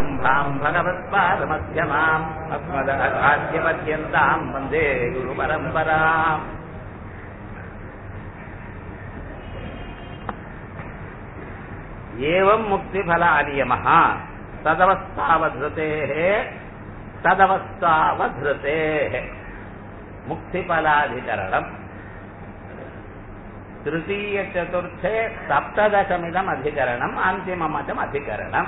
சதாசிவசமாரம்பாம் பகவத்பாதமத்யமாம் அஸ்மதாச்சார்யபர்யந்தாம் வந்தே குரு பரம்பராம். ஏவம் முக்திபல அநியமः ததவஸ்தாவத்ருதேः முக்திபலாதிகரணம் तृतीय चतुर्थे सप्तदशमिदम् अधिकरणम् अन्तिममतम् अधिकरणम्.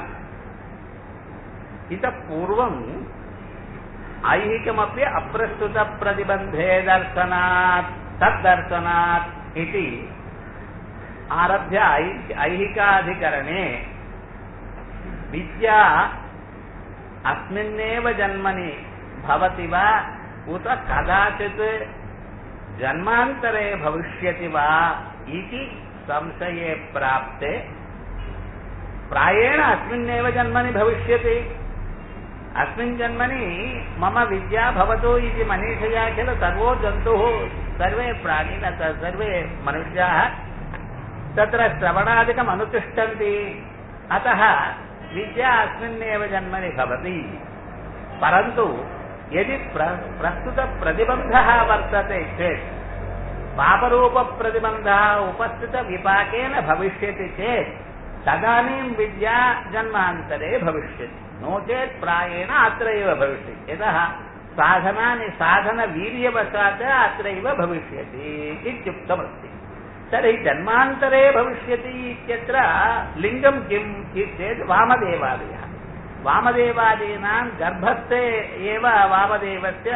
इत पूर्वम् ऐहिकमपि अप्रस्तुतप्रतिबन्धे दर्शनात् तद्दर्शनात् इति आरभ्य ऐहिकाधिकरणे विद्या अस्मिन्नेव जन्मनि भवति वा उत कदाचित् जन्मान्तरे भविष्यति वा इति संशये प्राप्ते प्रायेण अस्मिन्नेव जन्मनि भविष्यति. अस्मिन् जन्मनि मम विद्या भवतु इति मनीषया किल सर्वो जन्तुः सर्वे प्राणिनः सर्वे मनुष्याः तत्र श्रवणादिकम् अनुतिष्ठन्ति. अतः विद्या अस्मिन्नेव जन्मनि भवति. परन्तु यदि प्रस्तुत प्रतिबन्धः वर्तते चेत् पापरूपप्रतिबन्धः उपस्थित विपाकेन भविष्यति चेत् तदानीं विद्या जन्मान्तरे भविष्यति. नो चेत् प्रायेण अत्र एव भविष्यति. यतः साधनानि साधनवीर्यवशात् अत्रैव भविष्यति इत्युक्तमस्ति. तर्हि जन्मान्तरे भविष्यति इत्यत्र लिङ्गं किम् चेत् वामदेवादयः. वामदेवादीनां गर्भस्थे एव वामदेवस्य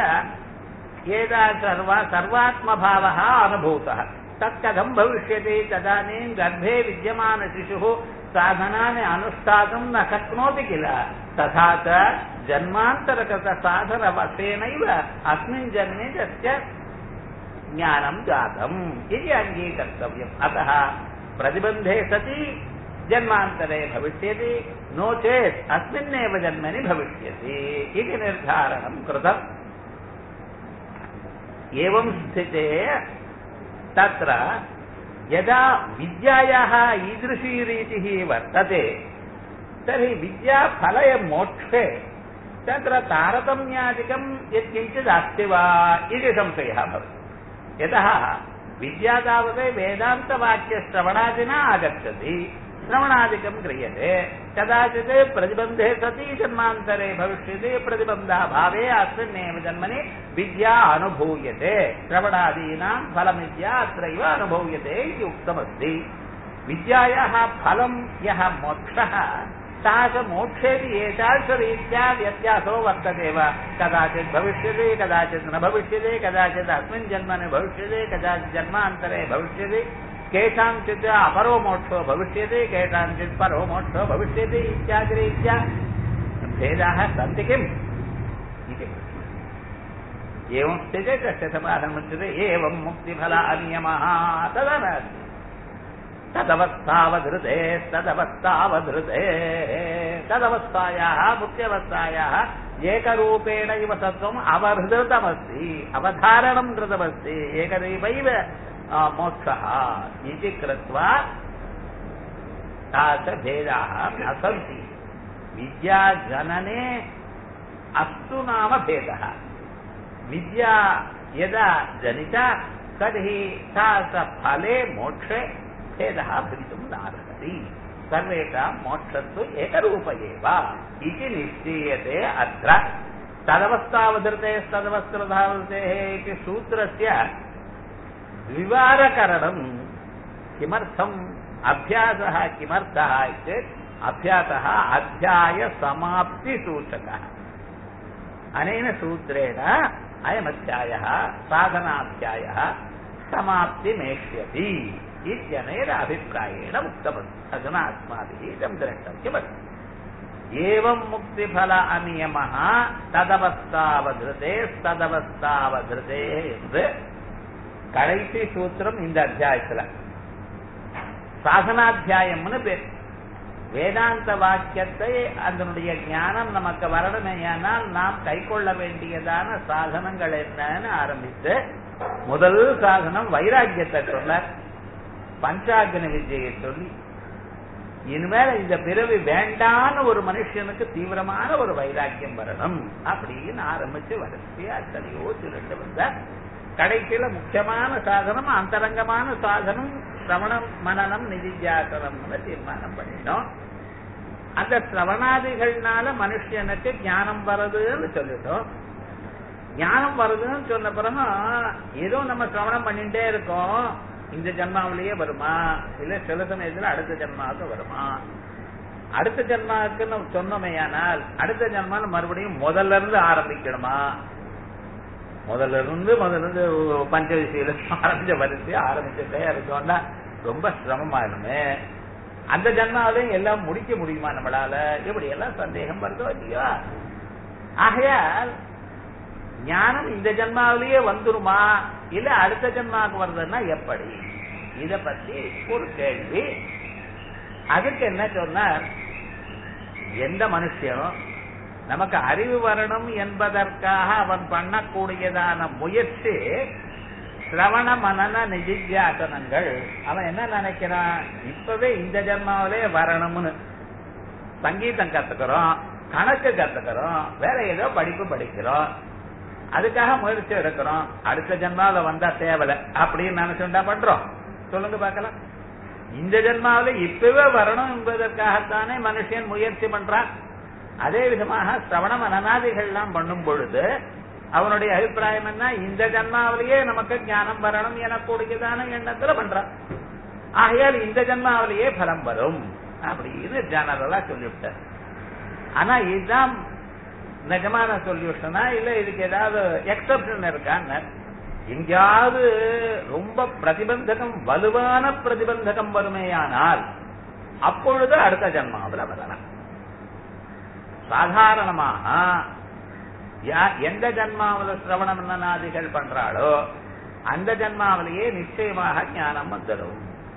सर्वात्मभावः अनुभूतः. तत्कथं भविष्यति? तदानीं गर्भे विद्यमानशिशुः साधनानि अनुष्ठातुं न शक्नोति किल. तथा च जन्मान्तरगतसाधनवशेनैव अस्मिन् जन्मे तस्य ज्ञानं जातम् इति अङ्गीकर्तव्यम्. अतः प्रतिबन्धे सति जन्मान्तरे भविष्यति, नो चेत् अस्मिन्नेव जन्मनि भविष्यति इति निर्धारणं कृतम्. एवं स्थिते तत्र यदा विद्यायाः ईदृशी रीतिः वर्तते तर्हि विद्याफलय मोक्षे तत्र तारतम्यादिकं यत्किञ्चित् अस्ति वा इति संशयः भवति. यतः विद्या तावत् वेदान्तवाक्यश्रवणादिना आगच्छति, श्रवणादिकं क्रियते. कदाचित् प्रतिबन्धे सति जन्मान्तरे भविष्यति, प्रतिबन्धाभावे अस्मिन्नेव जन्मनि विद्या अनुभूयते. श्रवणादीनां फलमिद्या अत्रैव अनुभूयते इति उक्तमस्ति. विद्यायाः फलं यः मोक्षः सः च मोक्षेऽपि एतादृशरीत्या व्यत्यासो वर्तते वा. कदाचित् भविष्यति, कदाचित् न भविष्यति, कदाचित् अस्मिन् जन्मनि भविष्यति, कदाचित् जन्मान्तरे भविष्यति. केषाञ्चित् अपरो मोक्षो भविष्यति, केषाञ्चित् परो मोक्षो भविष्यति इत्यादिरीत्या भेदाः सन्ति किम् इति. एवं स्थिते तस्य समाधानमुच्यते. एवं मुक्तिफल अनियमः तदा नास्ति. तदवस्थावधृते तदवस्थायाः मुक्त्यवस्थायाः एकरूपेण इव तत्त्वम् अवहृतमस्ति, अवधारणं कृतमस्ति. एकरूपैव मोक्षः इति कृत्वा तादृशभेदाः न सन्ति. विद्याजनने अस्तु नाम भेदः. विद्या यदा जनिता तर्हि तादृशफले मोक्षे भेदः भवितुं नार्हति. सर्वेषां मोक्षस्तु एकरूप एव इति निश्चीयते. अत्र तदवस्थावधृतेस्तदवस्थावधृतेः इति सूत्रस्य विवारकरणं किमर्थम्? अभ्यासः किमर्थः चेत् अभ्यासः अध्यायसमाप्तिसूचकः. अनेन सूत्रेण अयमध्यायः साधनाध्यायः समाप्तिमेष्यति इत्यनेन अभिप्रायेण उक्तमस्ति. अधुना अस्माभिः इदं द्रष्टव्यमस्ति. एवं मुक्तिफल अनियमः तदवस्थावधृते கடைசி சூத்திரம் இந்த அத்தியாயத்துல சாதனாத்தியாயம்னு பேர். வேதாந்த வாக்கியத்தை அதனுடைய ஞானம் நமக்கு வரணுமேயானால் நாம் கை கொள்ள வேண்டியதான சாதனங்கள் என்னன்னு ஆரம்பித்து முதல் சாதனம் வைராக்கியத்தை சொல்ல, பஞ்சாக்னி வித்யை சொல்லி இனிமேல இந்த பிறவி வேண்டான்னு ஒரு மனுஷனுக்கு தீவிரமான ஒரு வைராக்கியம் வரணும் அப்படின்னு ஆரம்பிச்சு வரிசையா எத்தனையோ சொல்லிட்டு வந்த கடைசியில முக்கியமான சாதனம் அந்தரங்கமான சாதனம் சிரவணம் மனனம் நிதித்தியாசனம்னு தீர்மானம் பண்ணிட்டோம். அந்த சிரவணாதிகள்னால மனுஷனுக்கு ஞானம் வருதுன்னு சொல்லிட்டோம். ஞானம் வருதுன்னு சொன்ன பிறகு ஏதோ நம்ம சிரவணம் பண்ணிட்டே இருக்கோம், இந்த ஜன்மாவிலேயே வருமா இல்ல சில சமயத்துல அடுத்த ஜன்மாவுக்கு வருமா? அடுத்த ஜன்மாவுக்குன்னு சொன்னோமேயானால் அடுத்த ஜன்மான்னு மறுபடியும் முதல்ல இருந்து ஆரம்பிக்கணுமா? முதல்ல இருந்து பஞ்சவிசையில ஆரம்பிச்ச வரிசையா ஆரம்பிச்சுட்டே இருக்கோம்னா ரொம்ப சிரமமாயிருமே. அந்த ஜன்மாவிலையும் எல்லாம் முடிக்க முடியுமா நம்மளால? இப்படி எல்லாம் சந்தேகம் வருதோ இல்லையா? ஆகையால் ஞானம் இந்த ஜன்மாவிலேயே வந்துருமா இல்ல அடுத்த ஜன்மாவுக்கு வருதுன்னா எப்படி? இத பத்தி ஒரு கேள்வி. அதுக்கு என்ன சொன்னார், எந்த மனுஷனும் நமக்கு அறிவு வரணும் என்பதற்காக அவன் பண்ணக்கூடியதான முயற்சி சிரவண மனன நிதித்தியாசனங்கள். அவன் என்ன நினைக்கிறான், இப்பவே இந்த ஜன்மாவிலே வரணும்னு. சங்கீதம் கத்துக்கிறோம், கணக்கு கத்துக்கிறோம், வேற ஏதோ படிப்பு படிக்கிறோம், அதுக்காக முயற்சி எடுக்கிறோம். அடுத்த ஜன்மாவில வந்தா தேவலை அப்படின்னு நினைச்சுட்டா பண்றோம். சொல்லுங்க பார்க்கலாம். இந்த ஜன்மாவில இப்பவே வரணும் என்பதற்காகத்தானே மனுஷன் முயற்சி பண்றான். அதே விதமாக சிரவண மனநாதிகள்லாம் பண்ணும் பொழுது அவனுடைய அபிப்பிராயம் என்ன, இந்த ஜன்மாவிலேயே நமக்கு ஞானம் வரணும் எனக்கூடியதான எண்ணத்துல பண்றான். ஆகையால் இந்த ஜன்மாவிலேயே பலம் வரும் அப்படின்னு ஜெனரலா சொல்லிவிட்டார். ஆனா இதுதான் நிஜமான சொல்யூஷனா இல்ல இதுக்கு ஏதாவது எக்ஸப்ஷன் இருக்கான்னு? எங்கேயாவது ரொம்ப பிரதிபந்தகம் வலுவான பிரதிபந்தகம் வருமேயானால் அப்பொழுது அடுத்த ஜன்மாவில் வரலாம். சாதாரணமாக எந்த ஜன்மாவில சிரவண மனநாதிகள் பண்றாளோ அந்த ஜன்மாவிலேயே நிச்சயமாக ஞானம் வந்துடும்.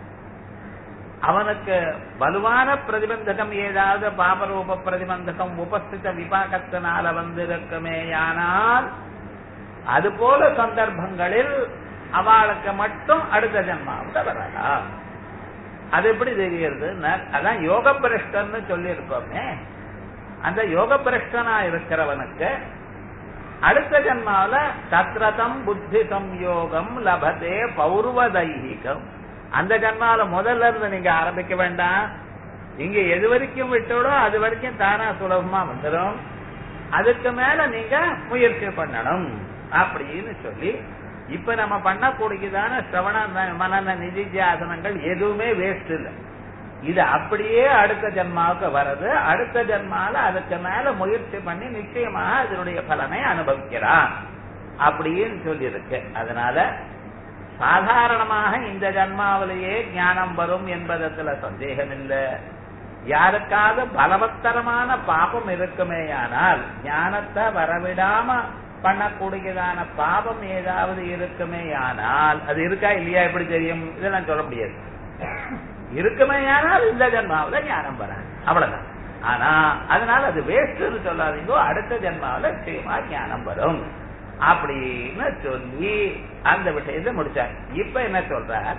அவனுக்கு வலுவான பிரதிபந்தகம் ஏதாவது பாபரூப பிரதிபந்தகம் உபஸ்தித விபாகத்தினால வந்திருக்குமேயானால் அது போல சந்தர்ப்பங்களில் அவளுக்கு மட்டும் அடுத்த ஜன்மாவில் வரலாம். அது எப்படி தெரிகிறது? அதான் யோக பிரஷ்டன்னு சொல்லி இருக்கோமே. அந்த யோக பிரஷ்டனா இருக்கிறவனுக்கு அடுத்த ஜன்மாவில தத்ரதம் புத்தி சம்யோகம் லபதே பௌர்வதைகம். அந்த ஜன்மாவில முதல்ல இருந்து நீங்க ஆரம்பிக்க வேண்டாம். இங்க எது வரைக்கும் விட்டோடோ அது வரைக்கும் தானா சுலபமா வந்துடும். அதுக்கு மேல நீங்க முயற்சி பண்ணணும் அப்படின்னு சொல்லி இப்ப நம்ம பண்ணக்கூடியதான சிரவண மனன நிதித்தியாசனங்கள் எதுவுமே வேஸ்ட் இல்லை. இது அப்படியே அடுத்த ஜன்மாவுக்கு வருது. அடுத்த ஜன்மால அதுக்கு மேல முயற்சி பண்ணி நிச்சயமாக அதனுடைய பலனை அனுபவிக்கிறான் அப்படின்னு சொல்லி இருக்கு. அதனால சாதாரணமாக இந்த ஜன்மாவிலேயே ஞானம் வரும் என்பதத்துல சந்தேகம் இல்லை. யாருக்காவது பலவத்தரமான பாபம் இருக்குமேயானால் ஞானத்தை வரவிடாம பண்ணக்கூடியதான பாபம் ஏதாவது இருக்குமேயானால் அது இருக்கா இல்லையா எப்படி தெரியும்? இதெல்லாம் சொல்ல முடியாது. இருக்குமேயானால் இந்த ஜன்மாவில ஞானம் வராது, அவ்வளவுதான். ஆனா அதனால அது வேஸ்ட்னு சொல்லாதீங்க. அடுத்த ஜன்மாவில நிச்சயமா ஞானம் வரும் அப்படின்னு சொல்லி அந்த விஷயத்தை முடிச்சார். இப்ப என்ன சொல்றார்,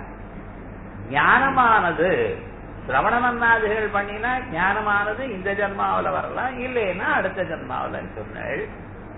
ஞானமானது சிரவண மன்னாதிகள் பண்ணினா ஞானமானது இந்த ஜன்மாவில வரலாம், இல்லைன்னா அடுத்த ஜன்மாவில சொன்னாள்.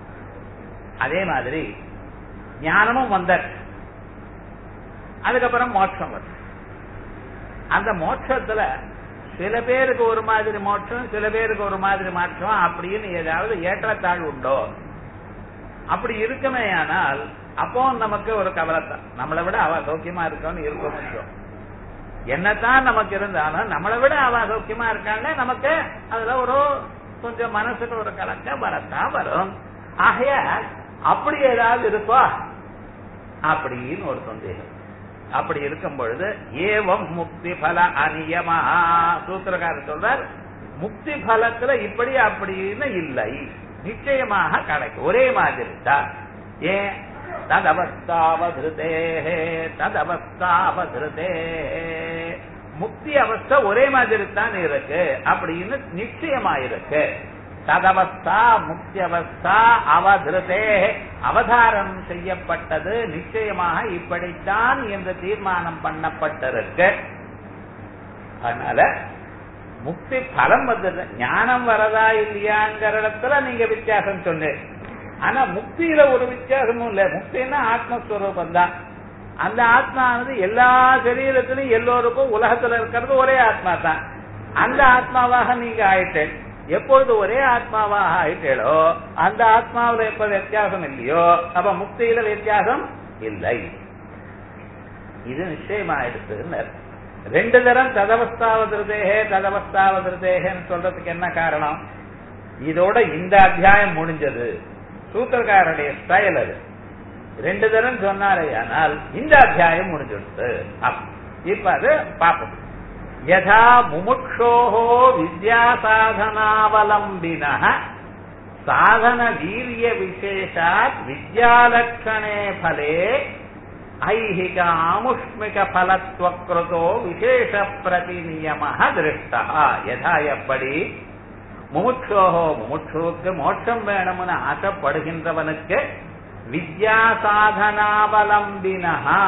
அதே மாதிரி ஞானமும் வந்தார். அதுக்கப்புறம் மோட்சம் வரும். அந்த மோட்சத்துல சில பேருக்கு ஒரு மாதிரி மோட்சம், சில பேருக்கு ஒரு மாதிரி மாற்றம் அப்படின்னு ஏதாவது ஏற்றத்தாழ் உண்டோ? அப்படி இருக்குமே ஆனால் அப்போ நமக்கு ஒரு கவலைத்தான். நம்மளை விட அவ சௌக்கியமா இருக்கோன்னு இருக்கும். என்னத்தான் நமக்கு இருந்தாலும் நம்மளை விட அவ சௌக்கியமா இருக்காங்க, நமக்கு அதுல ஒரு கொஞ்சம் மனசுக்கு ஒரு கலக்கம் வரத்தான் வரும். ஆகைய அப்படி ஏதாவது இருக்கோ அப்படின்னு ஒரு சந்தேகம். அப்படி இருக்கும் பொழுது ஏவம் முக்தி பல அநியமா சூத்திரக்காரர் சொல்றார், முக்தி பலத்துல இப்படி அப்படின்னு இல்லை, நிச்சயமாக கிடைக்கும், ஒரே மாதிரி தான். ஏன் ததவஸ்தாவதிருதே ததவஸ்தாவதிருதே, முக்தி அவஸ்தை ஒரே மாதிரி தான் இருக்கு அப்படின்னு நிச்சயமா இருக்கு. ததவஸ்தா முக்தி அவஸ்தா அவதிருதே, அவதாரம் செய்யப்பட்டது நிச்சயமாக இப்படித்தான் என்று தீர்மானம் பண்ணப்பட்டிருக்கு. அதனால முக்தி பலம் வந்தது. ஞானம் வரதா இல்லையாங்கிற இடத்துல நீங்க வித்தியாசம் சொன்னேன். ஆனா முக்தியில ஒரு வித்தியாசமும் இல்ல. முக்தின்னா ஆத்மஸ்வரூபம் தான். அந்த ஆத்மானது எல்லா சரீரத்திலும் எல்லோருக்கும் உலகத்துல இருக்கிறது ஒரே ஆத்மா தான். அந்த ஆத்மாவாக நீங்க ஆயிட்டேன். எப்பொழுது ஒரே ஆத்மாவாக ஆயிட்டேளோ அந்த ஆத்மாவில எப்ப வித்தியாசம் இல்லையோ அப்ப முக்தியில வித்தியாசம் இல்லை. இது நிச்சயமாயிடுச்சு. ரெண்டு தரம் ததவஸ்தாவதிருதேகன்னு சொல்றதுக்கு என்ன காரணம்? இதோட இந்த அத்தியாயம் முடிஞ்சது. சூத்திரக்காரருடைய ஸ்டைல் அது. ரெண்டு தரம் சொன்னாரே, ஆனால் இந்த அத்தியாயம் முடிஞ்சிடுது. இப்ப அது பாப்போம். யதா முமுக்ஷோஹோ வித்யா சாதனாவலம்பினஹ சாதன வீரிய விசேஷாத் வித்யாலட்சணே பலே ஐஹிக ஆமுஷ்மிக பலத்வக்ருதோ விசேஷ பிரதிநியமஹ திருஷ்டஹ. யதா எப்படி முமுட்சோஹோ முமுட்சுவுக்கு மோட்சம் வேணும்னு ஆசைப்படுகின்றவனுக்கு வித்யா சாதனாவலம்பினஹா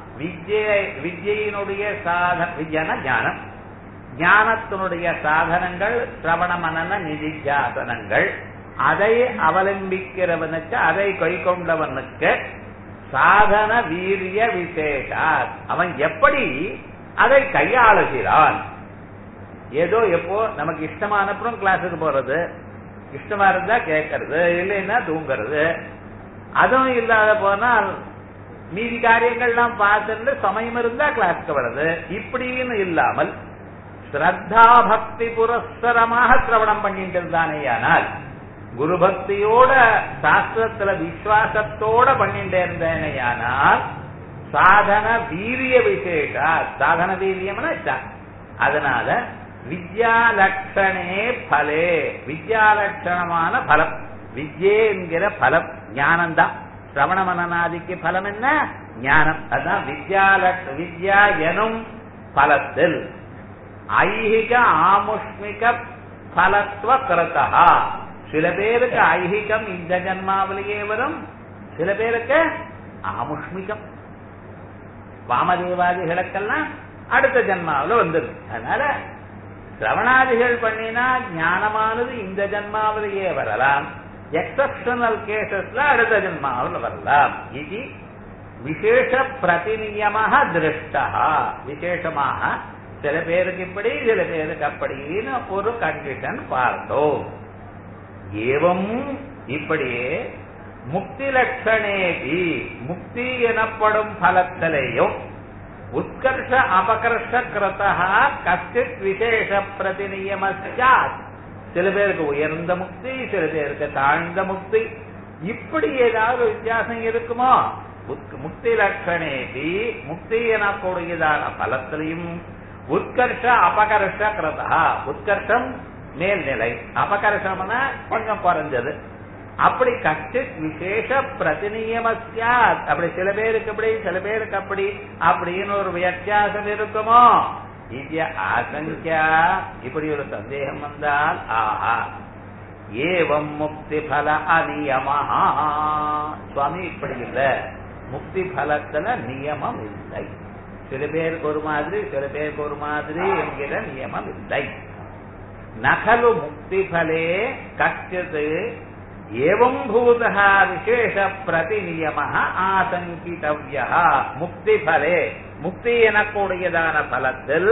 வித்யினுடைய வித்யான ஞானம், ஞானத்தினுடைய சாதனங்கள் சிரவண மனன நிதித்தியாசனங்கள், அதை அவலம்பிக்கிறவனுக்கு அதை கைக்கொண்டவனுக்கு சாதன வீரிய விசேஷா அவன் எப்படி அதை கையாளுகிறான். ஏதோ எப்போ நமக்கு இஷ்டமானப்புறம் கிளாஸுக்கு போறது, இஷ்டமா இருந்தா கேட்கறது, இல்லைன்னா தூங்குறது, அதுவும் இல்லாத போனால் மீதி காரியங்கள்லாம் பார்த்துட்டு சமயம் இருந்தா கிளாஸ்க்கு வர்றது, இப்படின்னு இல்லாமல் ஸ்ரத்தா பக்தி புரஸ்தரமாக சிரவணம் பண்ணிட்டு இருந்தானேயானால், குரு பக்தியோட சாஸ்திரத்துல விசுவாசத்தோட பண்ணிட்டு இருந்தேனையானால் சாதன வீரிய விசேஷா, சாதன வீரியம்னா அதனால வித்யாலட்சணே பலே, வித்யாலட்சணமான பலம், வித்யே என்கிற பலம் ஞானம்தான். சிரவண மனநாதிக்கு பலம் என்ன? ஞானம். அதான் வித்யா எனும் பலத்தில் ஐஹிக ஆமுஷ்மிக பலத்துவ கிருதா. சில பேருக்கு ஐஹிகம் இந்த ஜன்மாவிலேயே வரும், சில பேருக்கு ஆமுஷ்மிகம் வாமதேவாதிகளுக்கெல்லாம் அடுத்த ஜன்மாவில் வந்துடும். அதனால சிரவணாதிகள் பண்ணினா ஞானமானது இந்த ஜன்மாவிலேயே வரலாம், எக்ஸப்ஷனல் கேசஸ்ல அடுத்த ஜன்மாவில் வரலாம். இது விசேஷ பிரதிநியமாக திருஷ்டா. விசேஷமாக சில பேருக்கு இப்படி சில பேருக்கு அப்படின்னு ஒரு கண்டிஷன் பார்த்தோம். ஏவம் இப்படியே முக்தி லட்சணேபி முக்தி எனப்படும் பலத்திலேயும் உத்கர்ஷ அபகர்ஷ கிருதா கஷ்டித் விசேஷ பிரதிநியமஸ்யாத். சில பேருக்கு உயர்ந்த முக்தி, சில பேருக்கு தாழ்ந்த முக்தி, இப்படி ஏதாவது வித்தியாசம் இருக்குமோ? முக்தி லட்சணேபி முக்தி எனக்கூடியதான பலத்திலையும் உத்கர்ஷ அபகர்ஷ கிருதா. உத்கர்ஷம் மேல்நிலை, அபகர்ஷம்னா கொஞ்சம் குறைஞ்சது. அப்படி கஷ்டித் விசேஷ பிரதிநியமஸ்யாத். அப்படி சில பேருக்கு அப்படி சில பேருக்கு அப்படி அப்படின்னு ஒரு வித்தியாசம் இருக்குமோ? இது ஆசங்கியா. இப்படி ஒரு சந்தேகம் வந்தால் ஆஹா ஏவம் முக்தி பல அநியமஹா. சுவாமி இப்படி இல்ல, முக்தி பலத்துல நியமம் இல்லை. சில பேருக்கு ஒரு மாதிரி சில பேருக்கு ஒரு மாதிரி என்கிற நியமம் இல்லை. நகலு முக்தி பலே கஷ்டித் ஏவம் பூதா விசேஷ பிரதிநியமஹ ஆசங்கிதவ்யஹ. முக்தி பலே முக்தி எனக்கூடியதான பலத்தில்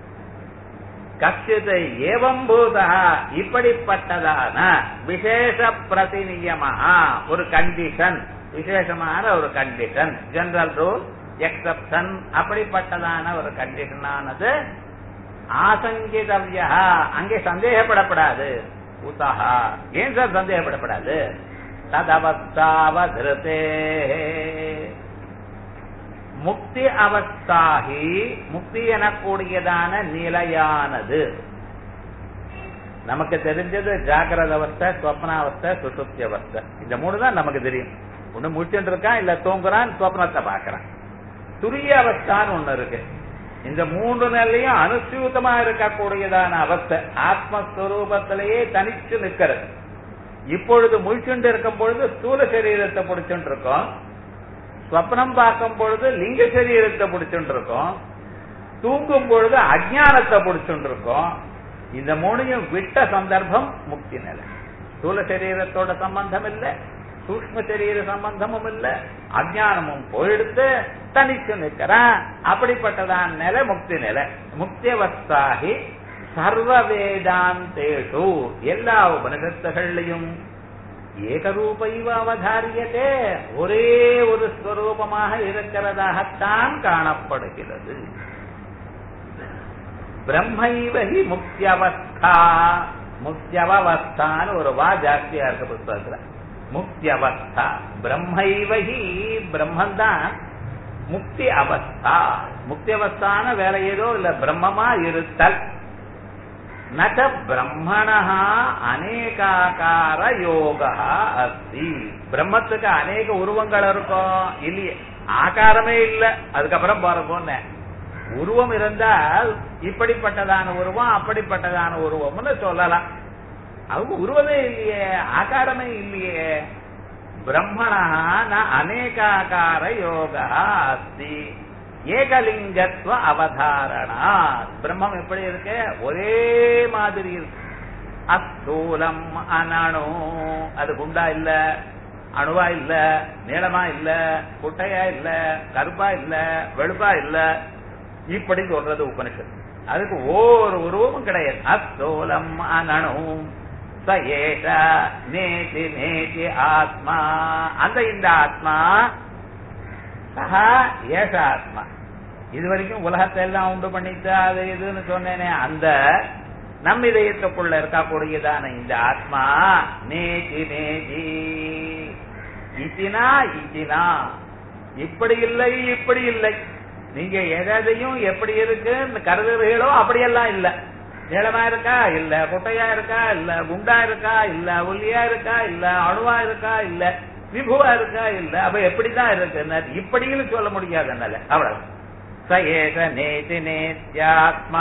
கஷ்டித் ஏவம் பூதா இப்படிப்பட்டதான விசேஷ பிரதிநியமஹ ஒரு கண்டிஷன், விசேஷமான ஒரு கண்டிஷன், ஜெனரல் ரூல் எக்ஸப்ஷன், அப்படிப்பட்டதான ஒரு கண்டிஷனானது ஆசங்கிதவ்யா அங்கே சந்தேகப்படப்படாது. உதஹா ஏன் சார் சந்தேகப்படப்படாது? ததவஸ்தாவதிருதே முக்தி அவஸ்தாகி முக்தி எனக்கூடியதான நிலையானது. நமக்கு தெரிஞ்சது ஜாகிரத அவஸ்தை, ஸ்வப்னாவஸ்தை, சுசுப்தி அவஸ்தை. இந்த மூணு தான் நமக்கு தெரியும். ஒண்ணு முடிச்சுட்டு இருக்கான், இல்ல தூங்குறான், ஸ்வப்னத்தை பாக்குறான். துரிய அவஸ்தான்னு ஒண்ணு இருக்கு. இந்த மூன்று நிலையும் அனுசூதமா இருக்கக்கூடியதான அவஸ்தை ஆத்மஸ்வரூபத்திலேயே தனிச்சு நிற்கிறது. இப்பொழுது முழிச்சுண்டு இருக்கும் பொழுது ஸ்தூல சரீரத்தை பிடிச்சுட்டு இருக்கோம், ஸ்வப்னம் பார்க்கும் பொழுது லிங்க சரீரத்தை பிடிச்சுட்டு இருக்கோம், தூங்கும் பொழுது அஜ்ஞானத்தை பிடிச்சுட்டு இருக்கோம். இந்த மூணையும் விட்ட சந்தர்ப்பம் முக்தி நிலை. ஸ்தூல சரீரத்தோட சம்பந்தம் இல்ல, சூக்ஷ்ம சரீர சம்பந்தமும் இல்ல, அஜானமும் போயிடுத்து தனிச்சு நிற்கிறான். அப்படிப்பட்டதான் நிலை முக்தி நிலை. முக்தியவஸ்தாகி சர்வ வேதாந்தேஷு எல்லா உபனிஷத்துகள்லையும் ஏகரூபைவ அவதாரியதே ஒரே ஒரு ஸ்வரூபமாக இருக்கிறதாகத்தான் காணப்படுகிறது. பிரம்மைவஹி முக்தியவஸ்தா, முக்தியவஸ்தான்னு ஒரு வா ஜாஸ்தியா இருக்க புத்தகத்துல. முக்தியவஸ்தா பிரம்மைவஹி, பிரம்மந்தான் முக்தி அவஸ்தா. முக்தி அவஸ்தான வேற ஏதோ இல்ல, பிரம்மமா இருத்தல். நட பிரம்மணஹ அநேகாகார யோகா அஸ்தி. பிரம்மத்துக்கு அநேக உருவங்கள் இருக்கும் இல்லையே, ஆகாரமே இல்ல. அதுக்கப்புறம் பாருங்க, உருவம் இருந்தால் இப்படிப்பட்டதான உருவம் அப்படிப்பட்டதான உருவம்னு சொல்லலாம். அவங்க உருவமே இல்லையே, ஆகாரமே இல்லையே. பிரம்மணா அநேகாகார யோகா அஸ்தி ஏகலிங்கத்துவ அவதாரணா. பிரம்மம் எப்படி இருக்கு? ஒரே மாதிரி இருக்கு. அஸ்தூலம் அனணு, அது குண்டா இல்ல, அணுவா இல்ல, நீளமா இல்ல, குட்டையா இல்ல, கருப்பா இல்ல, வெளுப்பா இல்ல, இப்படி சொல்றது உபனிஷத். அதுக்கு ஒரு உருவமும் கிடையாது. அஸ்தூலம் அனணு சயேஷ நேதி நேதி ஆத்மா. அந்த இந்த ஆத்மா சஹா ஏஷ ஆத்மா. இதுவரைக்கும் உலகத்தை எல்லாம் உண்டு பண்ணிட்டு அது இதுன்னு சொன்னேனே, அந்த நம் இதயத்துக்குள்ள இருக்கக்கூடியதான இந்த ஆத்மா நேதி நேதி இத்தினா இத்தினா, இப்படி இல்லை இப்படி இல்லை. நீங்க எதையும் எப்படி இருக்கு கருதுகிறீர்களோ அப்படியெல்லாம் இல்ல. நீளமா இருக்கா இல்ல, குட்டையா இருக்கா இல்ல, குண்டா இருக்கா இல்ல, ஒல்லியா இருக்கா இல்ல, அணுவா இருக்கா இல்ல, விபுவா இருக்கா இல்ல. அப்ப எப்படிதான் இருக்கு? இப்படின்னு சொல்ல முடியாது. என்னால அவ்வளவு. சயேஷ நேதி நேத்யாத்மா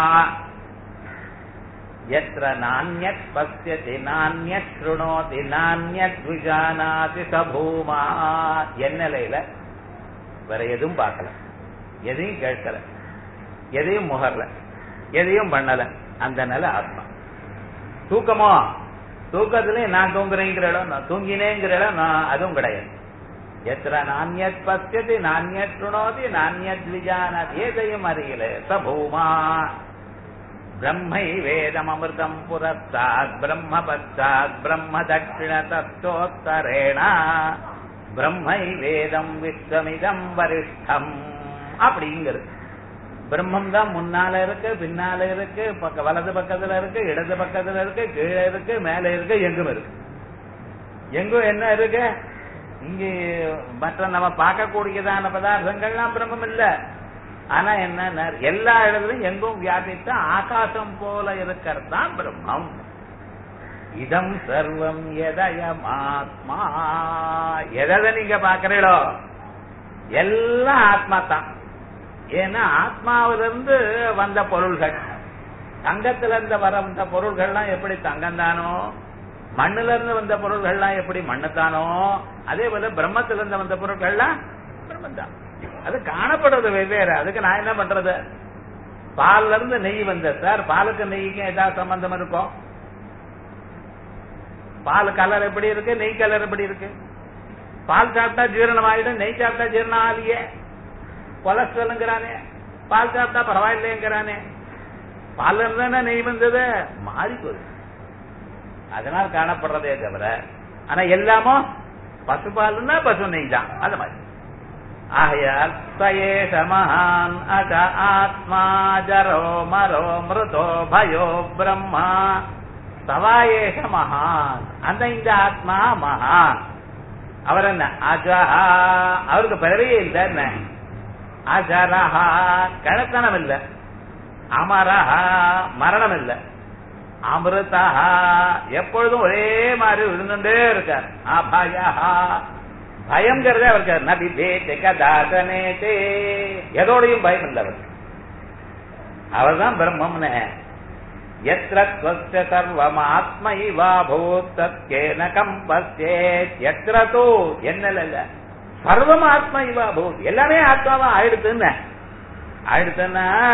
யத்ர நான்யத் பஸ்யதி நான்யத் ஸ்ருணோதி நான்யத் விஜானாதி சபூமா. என் நிலையில வேற எதுவும் பார்க்கல, எதையும் கேட்கல, எதையும் முகர்ல, எதையும் பண்ணல. அந்த நிலை ஆத்மா. தூக்கமோ, தூக்கத்திலையும் நான் தூங்குறேங்கிற இடம், நான் தூங்கினேங்கிற இடம், நான் அதுவும் கிடையாது. எத்திர நான்யத் பஸ்யதி நான்யத் ஸ்ருணோதி நான்யத் விஜானாதி, எதையும் அறியல. சபூமா பிரம்மை வேதம் அமிர்தம் புரஸ்தாத் பிரம்ம பச்சாத் பிரம்ம தட்சிண தத்தோத்தரேண பிரம்மை வேதம் விஸ்வமிதம் வரிஷ்டம். அப்படிங்கிறது பிரம்மம் தான் முன்னால இருக்கு, பின்னால இருக்கு, வலது பக்கத்துல இருக்கு, இடது பக்கத்துல இருக்கு, கீழே இருக்கு, மேல இருக்கு, எங்கும் இருக்கு. எங்கும் என்ன இருக்கு? இங்க மற்ற நம்ம பார்க்கக்கூடியதான பதார்த்தங்கள்லாம் பிரம்மம் இல்ல. ஆனா என்ன, எல்லா இடத்துலயும் எங்கும் வியாபித்த ஆகாசம் போல இருக்கிறது தான் பிரம்மம். இதம் சர்வம் எதயம் ஆத்மா. எதை நீங்க பாக்குறீங்களோ எல்லாம் ஆத்மா தான். ஏன்னா ஆத்மாவிலிருந்து வந்த பொருள்கள், தங்கத்துல இருந்து வந்த பொருள்கள்லாம் எப்படி தங்கம் தானோ, மண்ணுல இருந்து வந்த பொருள்கள்லாம் எப்படி மண்ணு தானோ, அதே போல பிரம்மத்துல இருந்து வந்த பொருட்கள்லாம் பிரம்மம் தான். அது காணப்படுறது வெவ்வேறு. அதுக்கு நான் என்ன பண்றது? பால்ல இருந்து நெய் வந்த சார், பாலுக்கு நெய்க்கும் ஏதாவது சம்பந்தம் இருக்கும்? பால் கலர் எப்படி இருக்கு, நெய் கலர் எப்படி இருக்கு? பால் சாப்பிட்டா ஜீரணம் ஆயிடும், நெய் சாப்பிட்டா ஜீரணம் ஆகலையே. கொலஸ்ட்ரால்ங்கிறானே, பால் சாப்பிட்டா பரவாயில்லைங்கிறானே. பால் இருந்தானே நெய் வந்தது, மாறி போகுது. அதனால் காணப்படுறதே தவிர, ஆனா எல்லாமோ பசுபால்னா பசு நெய் தான். அது மாதிரி ஆகையால் சயேஷ மகான் அக ஆத்மா ஜரோ மரோ மிருதோ பயோ பிரம்மா சவாயேஷ மகான். அந்த இந்த ஆத்மா மகான். அவர் என்ன? அஜஹா, அவருக்கு பிறவியே இல்லை. என்ன? அஜரஹா, கணத்தனம் இல்ல. அமரஹா, மரணம் இல்ல. அமிர்தஹா, எப்பொழுதும் ஒரே மாதிரி இருந்துட்டே இருக்கார். அபயஹா, பயம்ங்கிறதே அவருக்கு நபிபேதே கதாசனேதே, எதோடையும் பயம் இல்லை அவருக்கு. அவர் தான் பிரம்மம்னு. எத்ர ஸ்வஸ்ய சர்வம் ஆத்மைவா பூத் தத்கேன கம்பஸ்யேத். எத்ர தோ, என்னல இல்ல, சர்வம் ஆத்மைவா பூத், எல்லாமே ஆத்மாவா ஆயிடுத்துன்னு. ஆயிடுத்துன்னா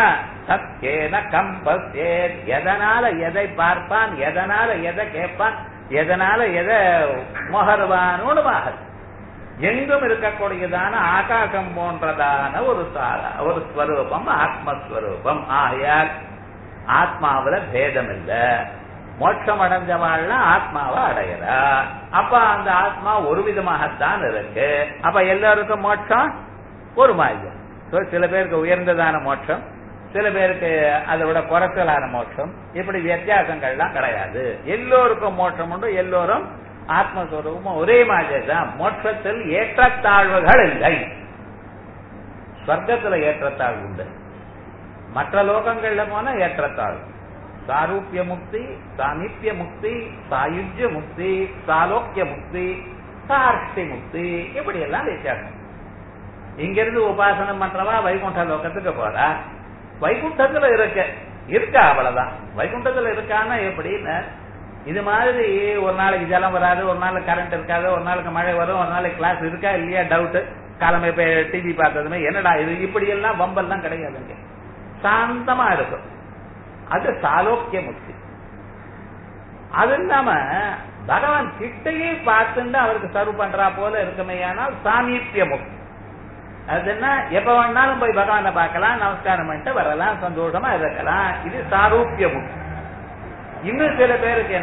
சத்யேன கம்பஸ்யேத், எதனால எதை பார்ப்பான், எதனால எதை கேட்பான், எதனால எதை மொஹர்வானோடுவாக எங்கும் இருக்கக்கூடியதான ஆகாசம் போன்றதான ஒரு ஸ்வரூபம் ஆத்மஸ்வரூபம். ஆகையால் ஆத்மாவில பேதம் இல்ல. மோட்சம் அடைஞ்சவாள்ல ஆத்மாவை அடையிறா. அப்ப அந்த ஆத்மா ஒரு விதமாகத்தான் இருக்கு. அப்ப எல்லாருக்கும் மோட்சம் ஒரு மாதிரி. சில பேருக்கு உயர்ந்ததான மோட்சம், சில பேருக்கு அதை விட குறைச்சலான மோட்சம், இப்படி வித்தியாசங்கள்லாம் கிடையாது. எல்லோருக்கும் மோட்சம் உண்டு, எல்லோரும் ஆத்மஸ்வரூபம் ஒரே மாதிரி தான். மோட்சத்தில் ஏற்றத்தாழ்வுகள் இல்லை. ஸ்வர்க்கத்துல ஏற்றத்தாழ்வு உண்டு, மற்ற லோகங்கள்ல போன ஏற்றத்தாழ்வு. சாரூபிய முக்தி, சாநித்திய முக்தி, சாயுஜ்ய முக்தி, சாலோக்கிய முக்தி, சார்ஷ்டி முக்தி, இப்படி எல்லாம் வித்தியாசம். இங்கிருந்து உபாசனம் பண்றவா வைகுண்ட லோகத்துக்கு போறா. வைகுண்டத்துல இருக்கா அவ்வளவுதான். வைகுண்டத்துல இருக்கான்னா எப்படின்னு, இது மாதிரி ஒரு நாளைக்கு ஜலம் வராது, ஒரு நாளைக்கு கரண்ட் இருக்காது, ஒரு நாளைக்கு மழை வரும், ஒரு நாளைக்கு கிளாஸ் இருக்கா இல்லையா டவுட், காலமே டிவி பார்த்ததுமே என்னடா இது, இப்படி எல்லாம் பம்பெல்லாம் கிடையாதுங்க. சாந்தமா இருக்கும். அது சாலோக்கிய முக்தி. அது இல்லாம பகவான் கிட்டையே பார்த்துட்டு அவருக்கு சர்வ் பண்றா போல இருக்குமே, ஆனால் சாமீபிய முக்தி. அது என்ன, எப்ப வேணாலும் போய் பகவானை பார்க்கலாம், நமஸ்காரம் பண்ணிட்டு வரலாம், சந்தோஷமா இருக்கலாம். இது சாரூபிய முக்தி. இன்னும் சில பேருக்கு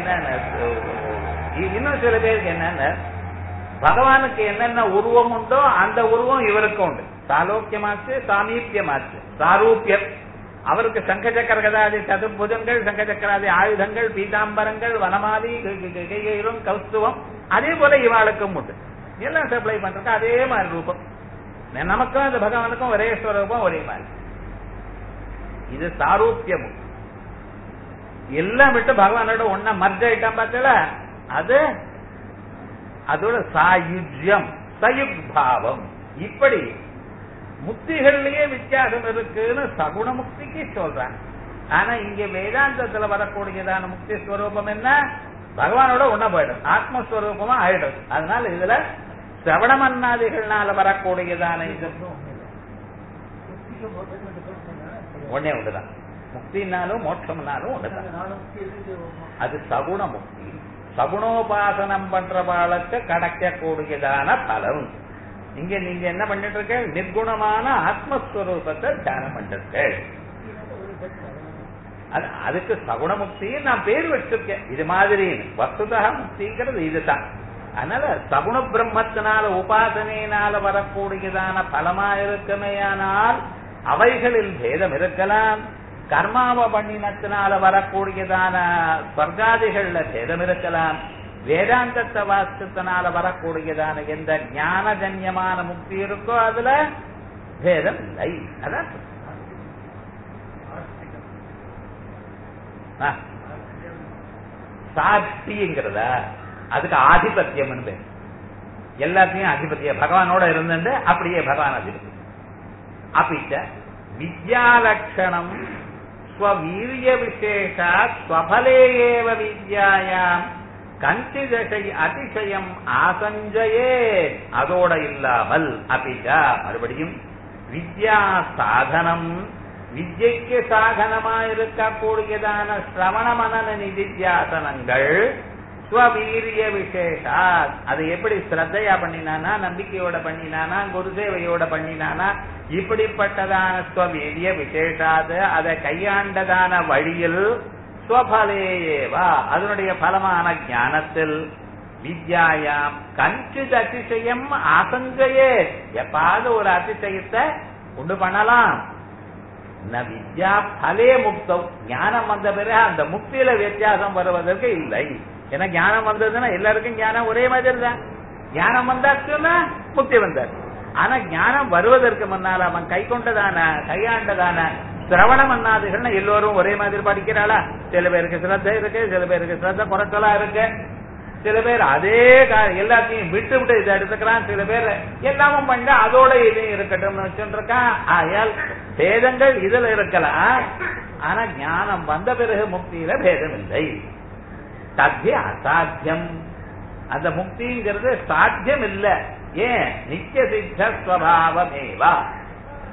என்னன்னு பகவானுக்கு என்னென்ன உருவம் உண்டோ அந்த உருவம் இவருக்கு உண்டு. சாலோக்கியமாச்சு, சாமீபியமாச்சு, சாரூபியம். அவருக்கு சங்க சக்கர கதாதி சதுர்புஜங்கள், சங்க சக்கராதி ஆயுதங்கள், பீதாம்பரங்கள், வனமாதி, கையிலும் கௌஸ்துவம், அதே போல இவாளுக்கும் உண்டு. எல்லாம் சப்ளை பண்றதுக்கு அதே மாதிரி ரூபம். நமக்கும் அந்த பகவானுக்கும் ஒரே ஸ்வரூபம், ஒரே மாதிரி. இது சாரூபியம். எல்லாம் விட்டு பகவானோட ஒன்னா மர்ஜ் ஆயிட்டான் பார்த்தல, அது அதோட சாயுஜ்யம், சயுக்பாவம். இப்படி முக்திகள்லயே வித்தியாசம் இருக்குன்னு சகுண முக்திக்கு சொல்றாங்க. ஆனா இங்க வேதாந்தத்துல வரக்கூடியதான முக்தி ஸ்வரூபம் என்ன, பகவானோட ஒன்னா போயிடும், ஆத்மஸ்வரூபமா ஆயிடும். அதனால இதுல சிரவணமன்னாதிகள்னால வரக்கூடியதான இது ஒன்னே ஒன்றுதான். முக்தினாலும் மோட்சம்னாலும் ஒண்ணுதான். அது சகுண முக்தி. சகுணோபாசனம் பண்றவாளுக்கு கிடைக்கக்கூடியதான பலம். இங்க நீங்க என்ன பண்ணிட்டு இருக்க, நிர்குணமான ஆத்மஸ்வரூபத்தை தியானம் பண்ணிருக்க. அதுக்கு சகுண முக்தி நான் பேர் வச்சிருக்கேன். இது மாதிரி வஸ்துதா முக்திங்கிறது இதுதான். அதனால சகுண பிரம்மத்தினால உபாசனையினால வரக்கூடியதான பலமா இருக்குமேயானால் அவைகளில் பேதம் இருக்கலாம். கர்மாவ பண்ணினத்தினால வரக்கூடியதான ஸ்வர்காதிகள்ல பேதம் இருக்கலாம். வேதாந்தத்தை வாஸ்தத்தினால வரக்கூடியதான எந்த ஞானஜன்யமான முக்தி இருக்கோ அதுல பேதம் இல்லை. அதான் சாட்சிங்கிறத அதுக்கு ஆதிபத்தியம் பேர். எல்லாத்தையும் அதிபத்திய பகவானோட இருந்துட்டு அப்படியே பகவான் அதிபதி. அப்பிச்ச வித்யாலட்சணம் ஸ்வவீரிய விசேஷா ஸ்வபலேயேவ வித்யாயாம் கஞ்சிதசை அதிசயம் ஆசஞ்சயே. அதோட இல்லாமல் அப்பிச்ச மறுபடியும் வித்யா சாதனம், வித்யைக்கு சாதனமா இருக்கக்கூடியதான சிரவண மனன நிதித்தியாசனங்கள் ஸ்வவீரிய விசேஷா. அதை எப்படி ஸ்ரத்தையா பண்ணினானா, நம்பிக்கையோட பண்ணினானா, குருசேவையோட பண்ணினானா, இப்படிப்பட்டதான ஸ்வவீரிய விசேஷாது அதை கையாண்டதான வழியில் ஸ்வபலேயேவா அதனுடைய பலமான ஞானத்தில் வித்யாயாம் கஞ்சித் அதிசயம் ஆசங்கையே எப்பாவது ஒரு அதிசயத்தை உண்டு பண்ணலாம். ந வித்யா பலே முக்தம். ஞானம் வந்த பிறகு அந்த முக்தியில வித்தியாசம் வருவதற்கு இல்லை. ஏன்னா ஞானம் வந்ததுன்னா எல்லாருக்கும் ஞானம் ஒரே மாதிரி தான். ஞானம் வந்தாச்சுன்னா முக்தி வந்தார். ஆனா ஞானம் வருவதற்கு முன்னால் அவன் கை கொண்டதான கையாண்டதான சிரவண மன்னாதிகள் எல்லோரும் ஒரே மாதிரி படிக்கிறாளா? சில பேருக்கு சிரத்தை இருக்கு, சில பேருக்கு சிரத்தை குறைச்சலா இருக்கு, சில பேர் அதே எல்லாத்தையும் விட்டு விட்டு இதை எடுத்துக்கிறான், சில பேர் எல்லாமும் பண்ண அதோட இதையும் இருக்கட்டும் வச்சுட்டு இருக்கான். ஆயால் பேதங்கள் இதுல இருக்கலாம். ஆனா ஞானம் வந்த பிறகு முக்தியில பேதம் இல்லை. தத்திய அசாத்தியம். அந்த முக்திங்கிறது சாத்தியம் இல்ல. ஏன்? நித்திய சித்த ஸ்வபாவமேவா.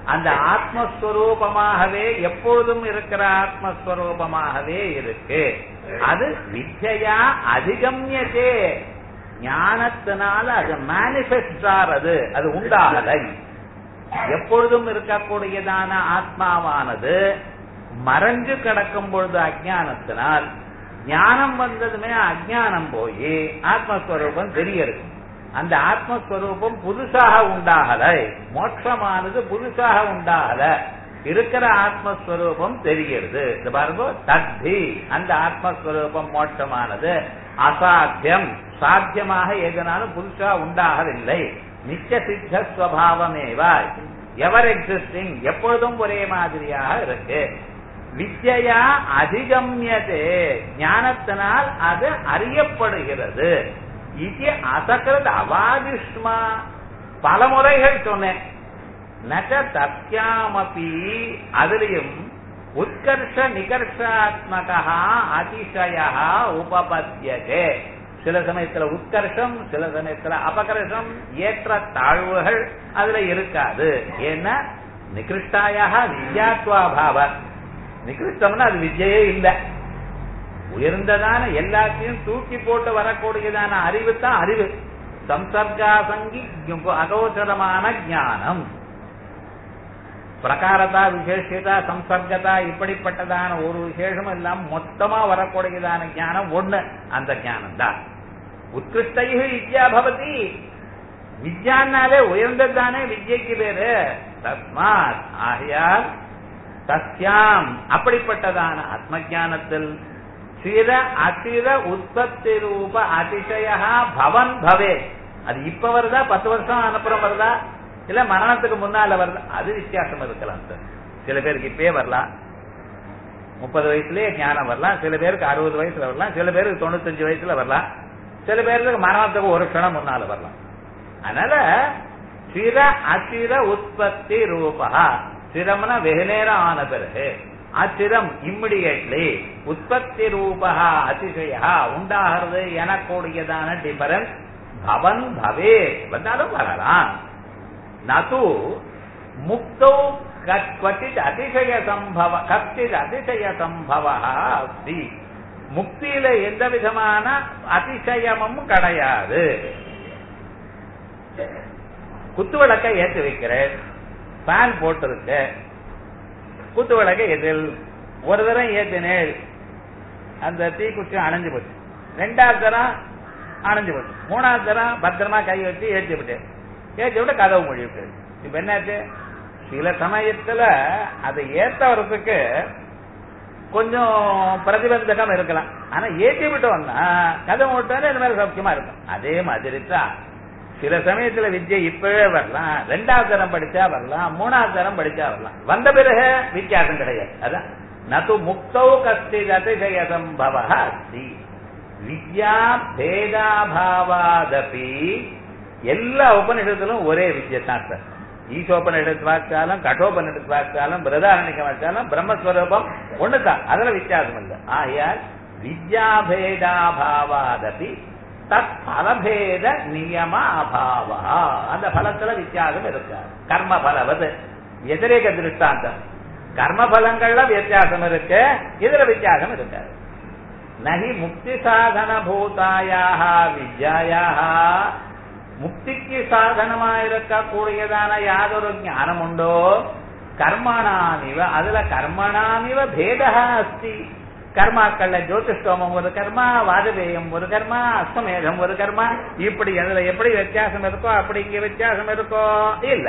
அந்த ஆத்மஸ்வரூபமாகவே எப்பொழுதும் இருக்கிற ஆத்மஸ்வரூபமாகவே இருக்கு. அது வித்யா அதிகம்யதே, ஞானத்தினால அது மேனிஃபெஸ்ட் ஆறது, அது உண்டாகலை. எப்பொழுதும் இருக்கக்கூடியதான ஆத்மாவானது மறைஞ்சு கிடக்கும் பொழுது அஜானத்தினால், ஞானம் வந்ததுமே அஜானம் போய் ஆத்மஸ்வரூபம் தெரியறது. அந்த ஆத்மஸ்வரூபம் புதுசாக உண்டாகலை, மோட்சமானது புதுசாக உண்டாகல, இருக்கிற ஆத்மஸ்வரூபம் தெரிகிறது. இது பாருங்க, தத்தி அந்த ஆத்மஸ்வரூபம் மோட்சமானது அசாத்தியம், சாத்தியமாக எதனாலும் புதுசா உண்டாகவில்லை. நித்திய சித்த ஸ்வபாவமேவா, எவர் எக்ஸிஸ்டிங், எப்பொழுதும் ஒரே மாதிரியாக இருக்கு. வித்யா அதிகம்யதே, ஞானத்தினால் அது அறியப்படுகிறது. இது அசக்ரத் அவாதிஷ்மா, பல முறைகள் சொன்னேன். நச்ச தஸ்யாமபி, அதிலையும் உத்கர்ஷ நிகர்ஷாத்மகா அதிசயா உபபத்தியதே. சில சமயத்துல உத்கர்ஷம், சில சமயத்துல அபகர்ஷம், ஏற்ற தாழ்வுகள் அதுல இருக்காது. ஏன்னா நிகிருஷ்டாயாக வித்யாத்வாபாவ, நிகிருஷ்டம்னா அது வித்யே இல்லை, உயர்ந்ததான எல்லாத்தையும் தூக்கி போட்டு வரக்கூடியதான அறிவு தான் அறிவு. சம்சர்காசங்கி அகோச்சரமான ஞானம், பிரகாரதா விசேஷதா சம்சர்கதா இப்படிப்பட்டதான ஒரு விசேஷம் எல்லாம் மொத்தமா வரக்கூடியதான ஞானம் ஒண்ணு, அந்த ஞானம் தான். உத்கிருஷ்டை வித்யா பவதி, வித்யானாலே உயர்ந்ததானே வித்யைக்கு பேரு. தஸ்மாத் ஆகையால் தஸ்யாம் அப்படிப்பட்டதான ஆத்ம ஞானத்தில் சிர அசிர உற்பத்தி ரூப அதிசய பவன் பவே. அது இப்ப வருதா, 10 வருஷம் அனுப்புறம் வருதா, இல்ல மரணத்துக்கு முன்னால வருதா, அது வித்தியாசம் இருக்கலாம் சார். சில பேருக்கு இப்பயே வரலாம், 30 வயசுலயே ஞானம் வரலாம், சில பேருக்கு 60 வயசுல வரலாம், சில பேருக்கு 95 வயசுல வரலாம், சில பேருக்கு மரணத்துக்கு ஒரு க்ஷணம் முன்னால வரலாம். அதனால சிர அசிர உற்பத்தி ரூபா, சிரம்னா வெகு நேரம் ஆன பிறகு, அச்சிரம் இம்மிடியேட்லி, உற்பத்தி ரூபா அதிசயா உண்டாகிறது எனக்கூடியதான டிஃபரன்ஸ் பவன் பவே வந்தாலும் வரலாம். நது முக்தோ கச்சித் அதிசய சம்பவ, கச்சித் அதிசய சம்பவ அஸ்தி, முக்தியில எந்த விதமான அதிசயமும் கிடையாது. குத்து விளக்க ஏற்றி வைக்கிறேன், ஃபேன் போட்டிருக்கு, குத்து விளக்க எதில் ஒரு தரம் ஏற்றினேன், அந்த தீக்குச்சி அணைஞ்சு போச்சு. 2வது தரம் அணைஞ்சு போச்சு. 3வது தரம் பத்திரமா கை வச்சு ஏற்றி விட்டேன், ஏற்றி விட்டு கதவு மொழி விட்டு. இப்ப என்னாச்சு, சில சமயத்துல அதை ஏற்றவருக்கு கொஞ்சம் பிரதிபந்தகம் இருக்கலாம், ஆனா ஏற்றி விட்டோம்னா கதவு விட்டாலே இந்த மாதிரி சௌக்கியமா இருக்கும். அதே மாதிரி தான் சில சமயத்துல வித்யை இப்பவே வரலாம், 2வது தரம் படிச்சா வரலாம், 3வது தரம் படிச்சா வரலாம், வந்த பிறகு வித்தியாசம் கிடையாது. அதான் நது முக்தௌ கஸ்தித் அதிசய சம்பவ அஸ்தி, வித்யா பேதாபாவாதபி. எல்லா உபநிஷத்திலும் ஒரே வித்யை தான் சார். ஈசோபனிஷத்து வாசிச்சாலும், கடோபனிஷத்து வாசிச்சாலும், பிரதாரணிக்க வாசிச்சாலும் பிரம்மஸ்வரூபம் ஒண்ணுதான், அதுல வித்தியாசம் இல்லை. ஆகையால் வித்யாபேதாபாவாதபி தத் பலபேத நியம அபாவா, அந்த பலத்துல வித்தியாசம் இருக்காது. கர்ம பலவது எதிரேக திருஷ்டாந்தம், கர்ம பலங்கள்ல வித்தியாசம் இருக்கு, இதுல வித்தியாசம் இருக்காது. நஹி முக்தி சாதன பூதாயாக வித்யாயாக, முக்திக்கு சாதனமா இருக்கக்கூடியதான யாதொரு ஞானம் உண்டோ, கர்மணாமிவ, அதுல கர்மணாமிவ பேதா அஸ்தி. கர்மாக்கள்ல ஜோதிஷ்டோமம் ஒரு கர்மா, வாஜபேயம் ஒரு கர்மா, அஸ்வமேதம் ஒரு கர்மா, இப்படி அதுல எப்படி வித்தியாசம் இருக்கோ அப்படி இங்க வித்தியாசம் இருக்கோ இல்ல.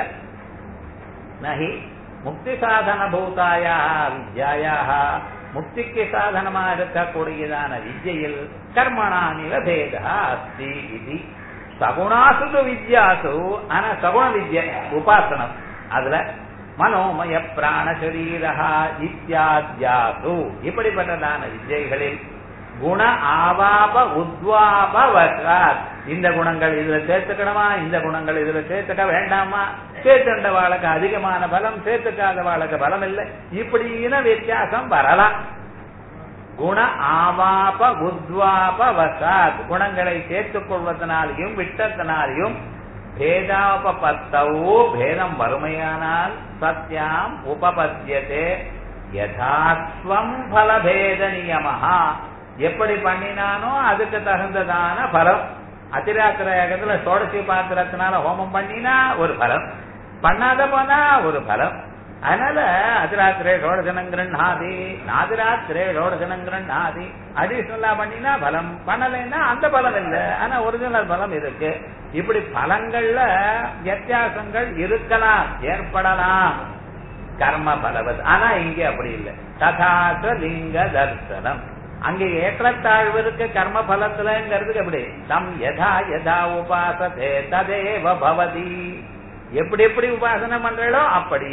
நஹி முக்தி சாதன பூதாயா வித்யாயா, முக்திக்கு சாதனமா இருக்கக்கூடியதான வித்யில் கர்மணாமிவ பேதா அஸ்தி. இது சகுணாசு வித்யாசு, ஆனா சகுண வித்யை உபாசனம், அதுல மனோமய பிராண சரீரா இத்தியாத்யாசு, இப்படிப்பட்டதான வித்யைகளில் குண ஆவாப உத்வாப வசாத், இந்த குணங்கள் இதுல சேர்த்துக்கணுமா, இந்த குணங்கள் இதுல சேர்த்துக்க வேண்டாமா, சேர்த்துண்ட வாழக்கு அதிகமான பலம், சேர்த்துக்காத வாழக்கு பலம் இல்லை, இப்படின்னு வித்தியாசம் வரலாம். குண ஆவாப உத்வாப வசாத், குணங்களை சேர்த்துக் கொள்வதனாலையும் விட்டத்தினாலையும் பேதாபத்தவோ பேதம் வறுமையானால் சத்யாம் உபபத்தியதே யதாத்வம் பலபேத நியமஹா எப்படி பண்ணினானோ அதுக்கு தகுந்ததான பலம். அதிராத்திர யாகத்துல சோடசி பாத்திரத்தினால ஹோமம் பண்ணினா ஒரு பலம், பண்ணாத போனா ஒரு பலம். அதனால அதிராத்திரே ஷோடசனங்கிரண்ணாதி நாதிராத்திரே ஷோடசனங்கிரண்ணாதி அடிஷனலா பண்ணினா பலம், பண்ணலைன்னா அந்த பலம் இல்லை. ஆனா ஒரிஜினல் பலம் இருக்கு. இப்படி பலங்கள்ல வித்தியாசங்கள் இருக்கலாம், ஏற்படலாம் கர்ம பலவது. ஆனா இங்கே அப்படி இல்லை. ததாச லிங்க தர்சனம். அங்கே ஏற்றத்தாழ்வு இருக்கு கர்ம பலத்துலங்கிறதுக்கு எப்படி தம் யதா யதா உபாசதே ததேவ பவதி. எப்படி எப்படி உபாசனை பண்றோ அப்படி.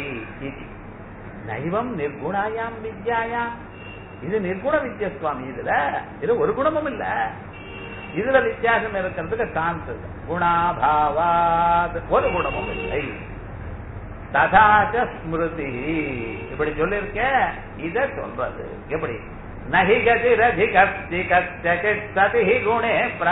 நைவம் நிர்குணாயாம் வித்யாயாம். இது நிர்குண வித்யா சுவாமி. இதுல ஒரு குணமும் இல்ல. இதுல வித்தியாசம் இருக்கிறதுக்கு சான்ஸ் குணாபாவாத் ஒரு குணமும் இல்லை. ததாச்ச ஸ்மிருதி இப்படி சொல்லிருக்க. இத சொல்றது எப்படி நஹி கதிரதிகஸ்தி கஸ்யசித் சதிஹி குணே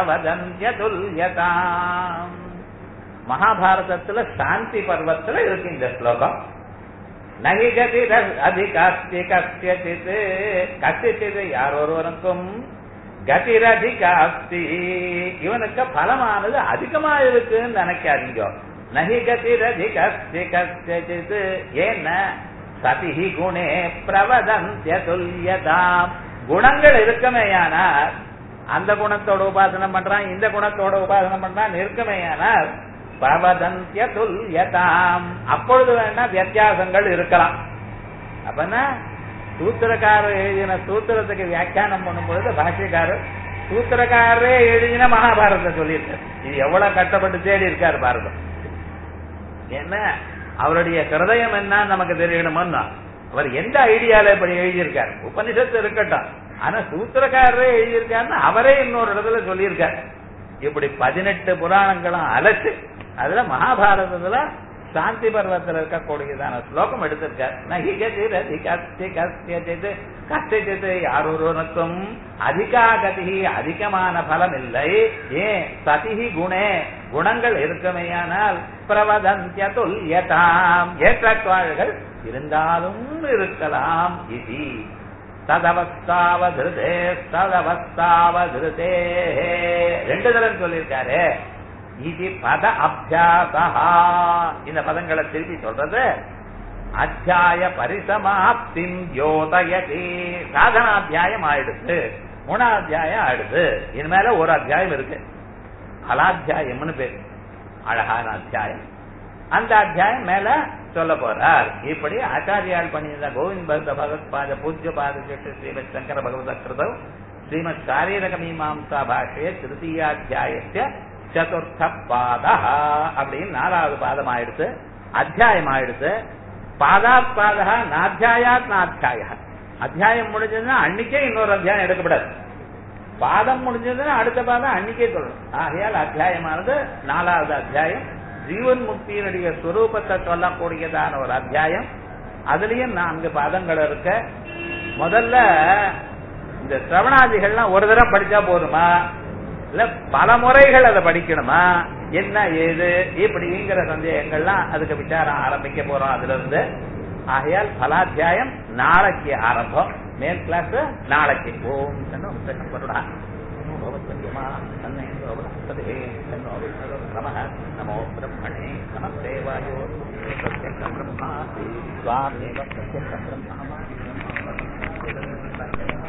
பிரவதன்யதுல்யதாம். மகாபாரதத்துல சாந்தி பர்வத்துல இருக்கு இந்த ஸ்லோகம். நஹி கதிரதிகஸ்தி கஸ்யசித் கஸ்யசித் யாரொருவனுக்கும் கதிரதிகஸ்தி இவனுக்கு பலமானது அதிகமா இருக்குன்னு நினைக்காதீங்க. நஹி கதிரதிகஸ்தி கஸ்யசித் ஏன்ன சதிஹி குணே பிரவதன்யதுல்யதாம். குணங்கள் இருக்குமேயானால் அந்த குணத்தோட உபாசனை பண்றான், இந்த குணத்தோட உபாசனை பண்றான் இருக்குமேயானால் பிரவதன்யதுல்யதாம். அப்பொழுது வேணா வித்தியாசங்கள் இருக்கலாம். அப்பனா சூத்திரக்காரர் எழுதின சூத்திரத்துக்கு வியாக்கியானம் பண்ணும் பொழுது பாஷ்யக்காரர் சூத்திரக்காரரே எழுதின மகாபாரதத்தை சொல்லியிருக்காரு. இது எவ்வளவு கஷ்டப்பட்டு தேடி இருக்காரு பாரதம். என்ன அவருடைய ஹிருதயம் என்ன நமக்கு தெரியணும்னா அவர் எந்த ஐடியால இப்படி எழுதியிருக்காரு. உபனிஷத்து இருக்கட்டும், ஆனா சூத்திரக்காரரே எழுதியிருக்காருன்னு அவரே இன்னொரு இடத்துல சொல்லியிருக்காரு. இப்படி 18 புராணங்களும் அலச்சு அதுல மகாபாரதத்துல சாந்தி பர்வத்தில் இருக்கக்கூடியதான ஸ்லோகம் எடுத்திருக்கார். கஷ்டித்து யாரொருவனுக்கும் அதிகாகதி அதிகமான பலம் இல்லை. ஏன் சதிஹி குணே குணங்கள் இருக்குமேயானால் பிரவதன்யதுல்யதாம் ஏற்றத்தாழ்கள் இருந்தாலும் இருக்கலாம். இது ததவஸ்தாவதிருதே ததவஸ்தாவதிருதே 2 தடவை சொல்லியிருக்காரு. இது பத அபியாசா. இந்த பதங்களை திருப்பி சொல்றது அத்தியாய பரிசமாப்திம் யோதயதி. சாதனாத்தியாயம் ஆயிடுச்சு, 3ஆம் அத்தியாயம் ஆயிடுது. இனிமேல ஒரு அத்தியாயம் இருக்கு, பலாத்தியாயம்னு பேரு. அழகான அத்தியாயம். அந்த அத்தியாயம் மேல சொல்ல போறார். இப்படி ஆச்சாரியால் பண்ணியிருந்த கோவிந்த் பக்த பகவத் பாத பூஜ்ய பாத ஸ்ரீமத் சங்கர பகவத கிருதம் ஸ்ரீமத் சாரீரக மீமாம்சா பாஷ்ய திருத்தீயாத்தியாயஸ்ய சதுர்த்த பாத அப்படின்னு 4வது பாதம் ஆயிடுச்சு, அத்தியாயம் ஆயிடுச்சு. பாதாத் பாதா நாத்தியாயாத் நாத்தியாய. அத்தியாயம் முடிஞ்சதுன்னா அன்னைக்கே இன்னொரு அத்தியாயம் எடுக்கப்படாது. பாதம் முடிஞ்சதுன்னா அடுத்த பாதம் அன்னைக்கே சொல்லணும். ஆகையால் அத்தியாயமானது 4வது அத்தியாயம். ஜீவன் முக்தியினுடைய ஸ்வரூபத்தை சொல்லக்கூடியதான ஒரு அத்தியாயம். அதுலயும் 4 பாதங்கள் இருக்க. முதல்ல இந்த சிரவணாதிகள்லாம் ஒரு தடவை படிச்சா போதுமா, இல்ல பல முறைகள் அதை படிக்கணுமா, என்ன ஏது இப்படிங்கிற சந்தேகங்கள்லாம் அதுக்கு விசாரம் ஆரம்பிக்க போறோம் அதுல இருந்து. ஆகையால் பலாத்தியாயம் நாளைக்கு ஆரம்பம், மேல் கிளாஸ் நாளைக்கு. ஓம் பருடா நமோ பிரம்மணே நமஸ்தே வாயோ பிரம்மா சுவாமேவ பிரத்யக்ஷ பிரம்மா.